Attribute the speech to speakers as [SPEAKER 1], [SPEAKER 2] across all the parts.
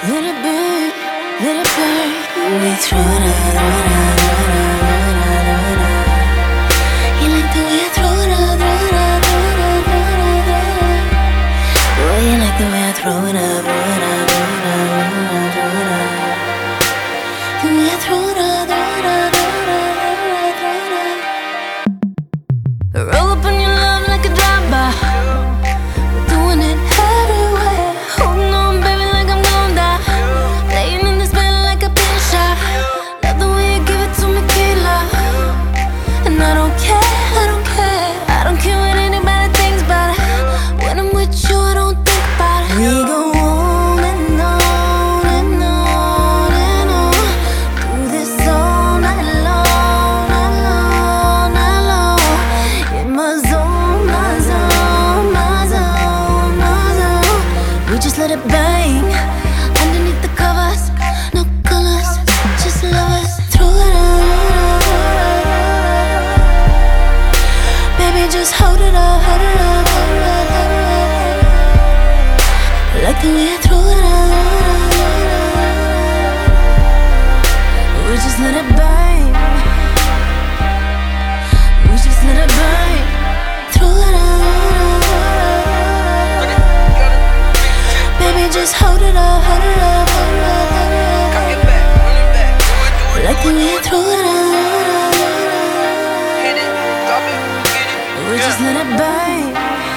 [SPEAKER 1] Let it burn, let it burn. We throw it out, throw it out, throw it out, throw it out. You like the way I throw it out, throw it out, throw it out, throw it out, throw it out. Boy, you like the way I throw it out, throw it out, throw it out, throw it out, throw it out. The way I throw it out, throw it out, throw it out, throw it out, throw it out. Roll up on your love like a drive-by. We're doing it everywhere. Holding on, baby, like I'm gon' die. Laying in this bed like a pin shot. Love the way you give it to me, killer. And I don't care, I don't care. I don't care what anybody thinks about it. When I'm with you, I don't think about it. We go on and on and on and on. Do this all night long, night long, night long. In my zone, my zone, my zone, my zone. We just let it bang underneath the covers. No colors, just lovers. Throw it out. Baby, just hold it up, hold it up, hold it up, hold it up. Like the way I throw it out. We just let it bang. We just let it bang. Throw it out. Baby, just hold it up, hold it up, hold it up, hold it up. Like the way I throw it out. We just let it bang.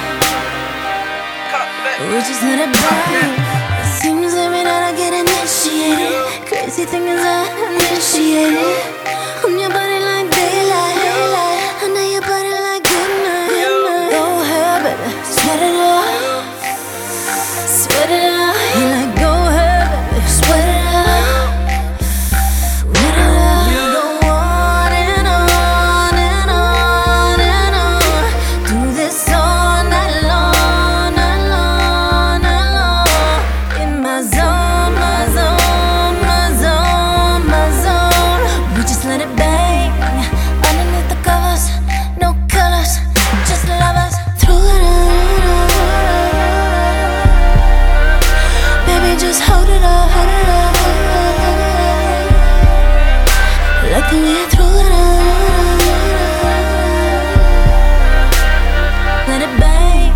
[SPEAKER 1] We just let it bang. It seems every night I get initiated. Crazy thing is I initiate it. On your body like daylight. Under your body like good night. Go ahead, baby, sweat it out. Sweat it out. You like go ahead, baby, sweat it out. Sweat it out. You go on and on and on and on. Do this all night long, night long, night long. In my zone, my zone, my zone, my zone. We just let it bang underneath the covers. No colors, just lovers. Throw it out. Baby, just hold it up, hold it up, hold it up, hold it up. Like the way I throw it out. Let it bang.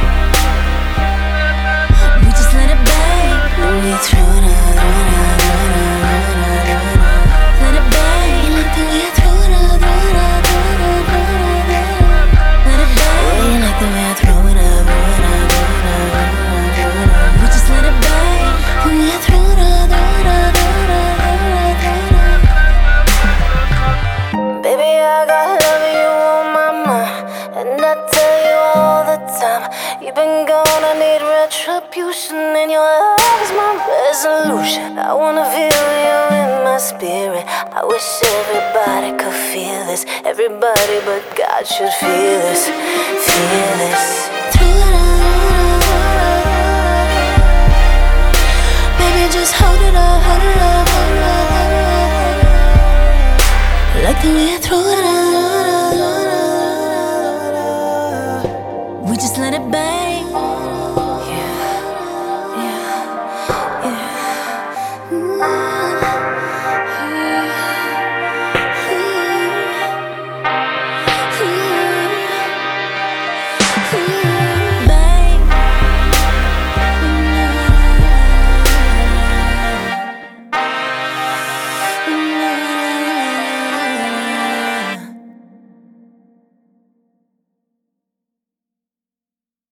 [SPEAKER 1] We just let it bang. We throw it out, throw it out, throw it out, throw it out, throw it out. Let it bang. You like the way I throw it out, throw it out, throw it out, throw it out, throw it out. Let it bang. Oh, you like the way I throw it out, throw it out, throw it out, throw it out, throw it out. We just let it bang. The way I throw it out, throw it out, throw it out, throw it out, throw it out. Baby, I got love you on my mind, and I tell you all the time. You've been gone, I need retribution, and your love is my resolution. I wanna feel you in my spirit. I wish everybody could feel this. Everybody but God should feel this, feel this. Throw it out. Baby, just hold it up, hold it up, hold it up, hold it up. Like the way I throw